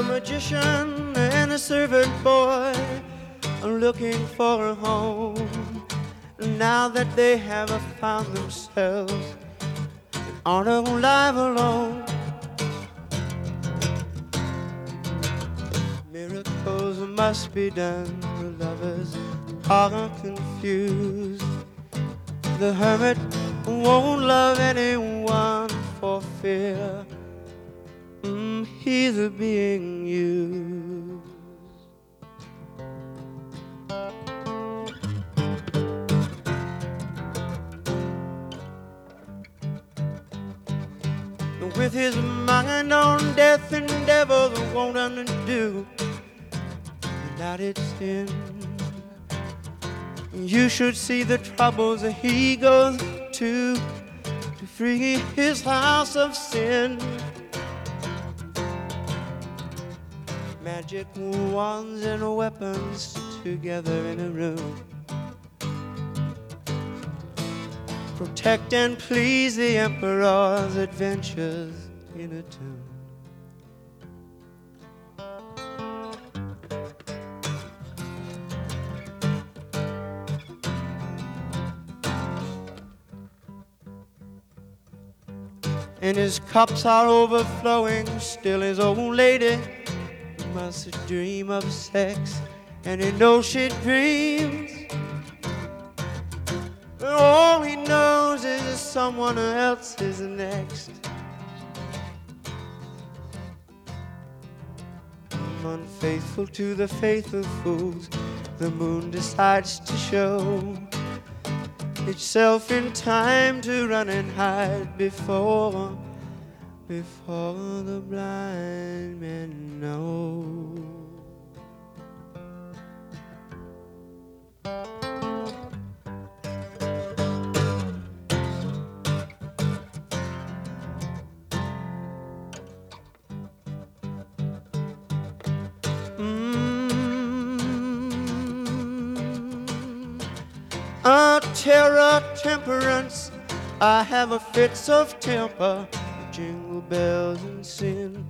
The magician and the servant boy are looking for a home. Now that they have found themselves on a life alone. Miracles must be done. The lovers are confused. The hermit won't love anyone for fear he's being used. With his mind on death and devils won't undo without its sin. You should see the troubles he goes to free his house of sin. Magic wands and weapons together in a room. Protect and please the emperor's adventures in a tune. And his cups are overflowing, still his old lady must dream of sex, and he knows she dreams. All he knows is someone else is next. Unfaithful to the faithful fools, the moon decides to show itself in time to run and hide before the blind men know. Terror, temperance, I have a fits of temper, jingle bells and sin.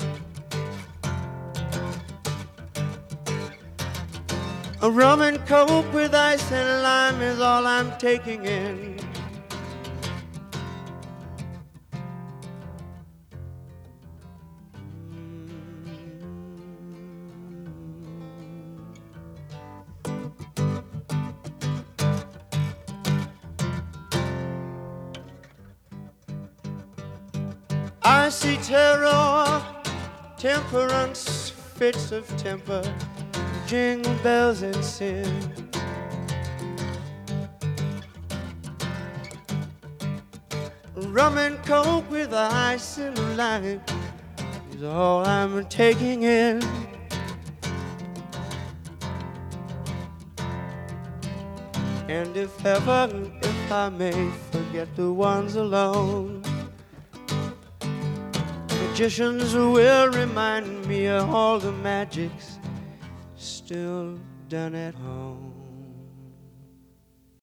A rum and coke with ice and lime is all I'm taking in. I see terror, temperance, fits of temper, jingle bells and sin. Rum and coke with ice and lime is all I'm taking in. And if I may forget the ones alone, magicians will remind me of all the magics still done at home.